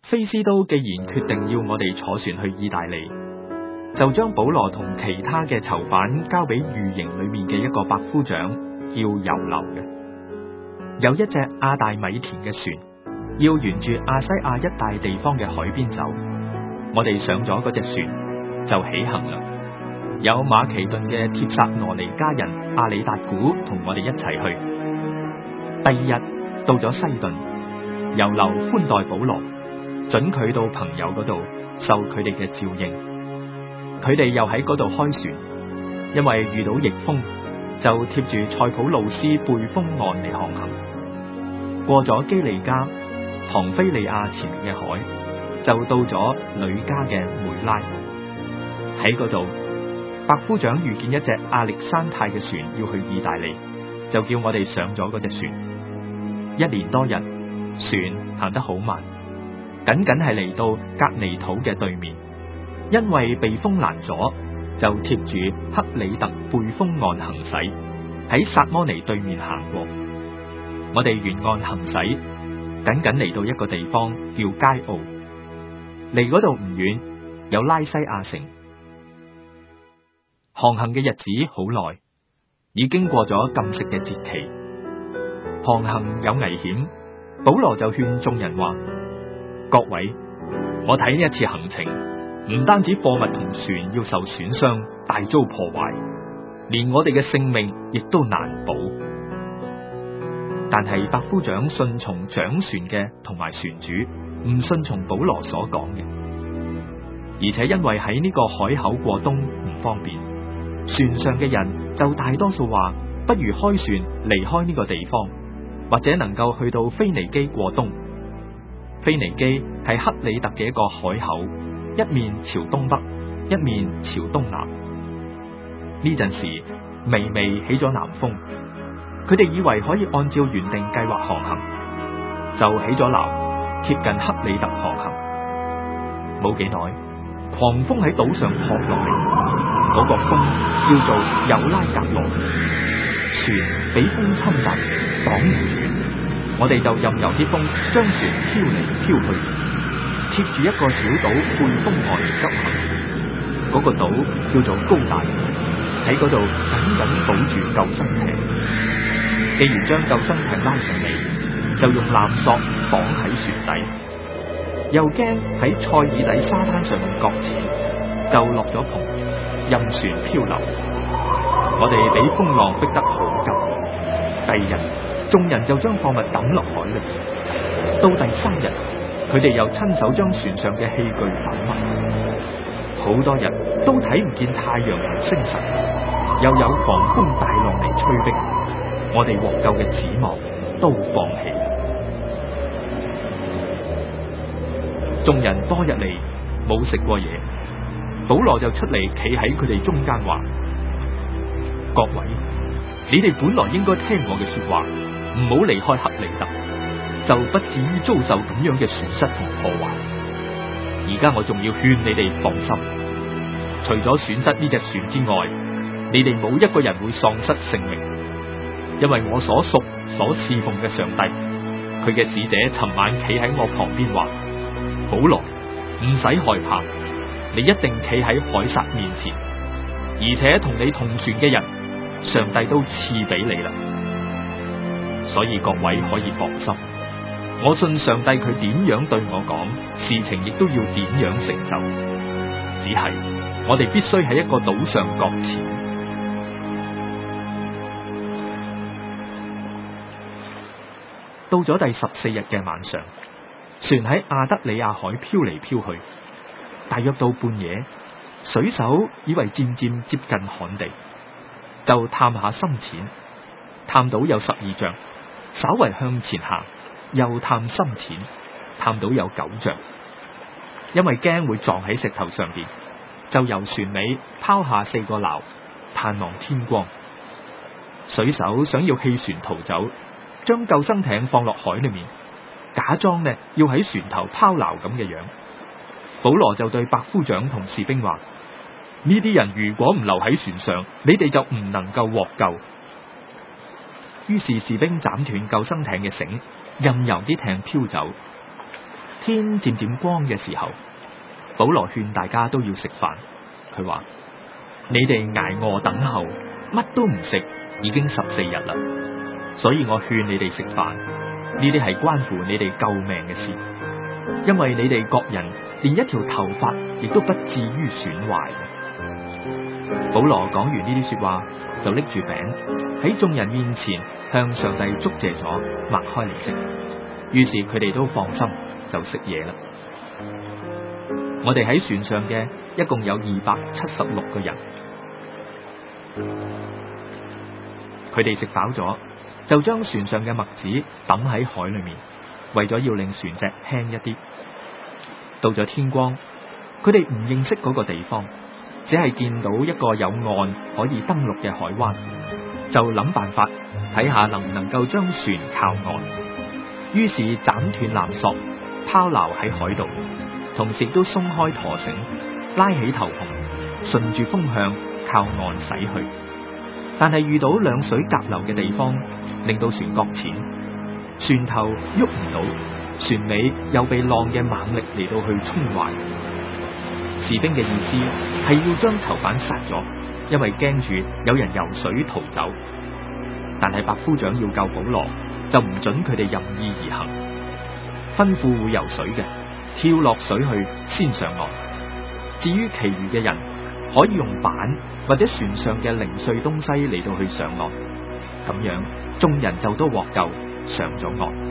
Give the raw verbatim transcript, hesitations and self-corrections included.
菲斯都既然決定要我哋坐船去意大利，就將保羅同其他嘅囚犯交俾御營裏面嘅一個百夫長，叫猶流嘅。有一隻亞大米田嘅船，要沿住亞西亞一帶地方嘅海邊走。我哋上咗嗰隻船就起行啦。有馬其頓嘅帖撒羅尼迦人阿里達古同我哋一齊去。第二日到咗西頓，猶流寬待保羅，准佢到朋友嗰度受佢哋嘅照應。佢哋又喺嗰度開船，因為遇到逆風，就貼住塞浦路斯背風岸嚟航行。過咗基利加、龐菲利亞前面嘅海，就到咗呂家嘅梅拉。喺嗰度，百夫長遇見一隻亞歷山泰嘅船要去意大利，就叫我哋上咗嗰隻船。一連多日，船行得好慢，僅僅係嚟到格尼土嘅對面，因為被風攔阻，就貼住克里特背風岸行駛，喺薩摩尼對面行過。我哋沿岸行駛，僅僅嚟到一個地方叫佳奧，離嗰度唔遠有拉西亞城。航行嘅日子好耐，已經過咗禁食嘅節期，航行有危險。保羅就勸眾人話：各位，我睇呢一次行程，唔單止貨物同船要受損傷，大遭破壞，連我哋嘅性命亦都難保。但係百夫長順從掌船嘅同埋船主，唔順從保羅所講嘅，而且因為喺呢個海口過冬唔方便，船上嘅人就大多數話，不如開船離開呢個地方，或者能夠去到腓尼基過冬。腓尼基係克里特嘅一個海口，一面朝東北，一面朝東南。呢陣時微微起咗南風，佢哋以為可以按照原定計劃航行，就起咗錨，貼近克里特航行。冇幾耐，狂風喺島上撲落嚟，嗰、那個風叫做尤拉格羅，船俾風侵襲，擋唔住。我哋就任由啲風將船飄嚟飄去，貼住一個小島背風岸急行。嗰、那個島叫做高大，喺嗰度緊緊保住救生艇。既然將救生艇拉上嚟，就用纜索綁喺船底，又驚喺塞爾底沙灘上面擱淺，就落咗篷，任船漂流。我哋俾風浪逼得好急。第二日，眾人就將貨物抌落海裏。到第三日，佢哋又親手將船上嘅器具抌埋。好多日都睇唔見太陽同星辰，又有狂風大浪嚟催逼，我哋獲救嘅指望都放棄。眾人多日嚟冇食過嘢，保羅就出嚟企喺佢哋中間話：各位，你哋本來應該聽我嘅說話，唔好離開克里特，就不至於遭受咁樣嘅損失同破壞。而家我仲要勸你哋放心，除咗損失呢隻船之外，你哋冇一個人會喪失性命，因為我所屬所侍奉嘅上帝，佢嘅使者尋晚企喺我旁邊話：保羅，唔使害怕，你一定企喺凱撒面前，而且同你同船嘅人，上帝都賜俾你啦。所以各位可以放心，我信上帝佢點樣對我講，事情亦都要點樣成就。只係我哋必須喺一個島上擱淺。到咗第十四日嘅晚上，船喺亞德里亞海飄嚟飄去，大約到半夜，水手以為漸漸接近旱地，就探下深淺，探到有十二丈，稍為向前行，又探深淺，探到有九丈。因為驚會撞喺石頭上邊，就由船尾拋下四個錨，盼望天光。水手想要棄船逃走，將救生艇放落海裏面，假裝呢要喺船頭拋錨咁嘅樣。保羅就對百夫長同士兵話：呢啲人如果唔留喺船上，你哋就唔能夠獲救。於是士兵斬斷救生艇嘅繩，任由啲艇飄走。 天漸漸光嘅時候，保羅勸大家都要食飯。佢話：你哋挨餓等候，乜都唔食，已經十四日啦。所以我勸你哋食飯，呢啲係關乎你哋救命嘅事，因為你哋各人連一條頭髮亦都不至於損壞。保羅講完呢啲說話，就拎住餅喺眾人面前向上帝祝謝咗，擘開嚟食。於是佢哋都放心，就食嘢啦。我哋喺船上嘅一共有二百七十六個人，佢哋食飽咗，就將船上嘅麥子抌喺海裏面，為咗要令船隻輕一啲。到咗天光，佢哋唔認識嗰個地方，只係見到一個有岸可以登陸嘅海灣，就諗辦法睇下能唔能夠將船靠岸。於是斬斷纜索，拋錨喺海度，同時亦都鬆開舵繩，拉起頭篷，順住風向靠岸駛去。但係遇到兩水夾流嘅地方，令到船擱淺，船頭喐唔到，船尾又被浪嘅猛力嚟到去衝壞。士兵嘅意思係要將囚犯殺咗，因為驚住有人游水逃走。但係百夫長要救保羅，就唔准佢哋任意而行，吩咐會游水嘅跳落水去先上岸。至於其餘嘅人，可以用板或者船上嘅零碎東西嚟到去上岸。咁樣眾人就都獲救，上咗岸。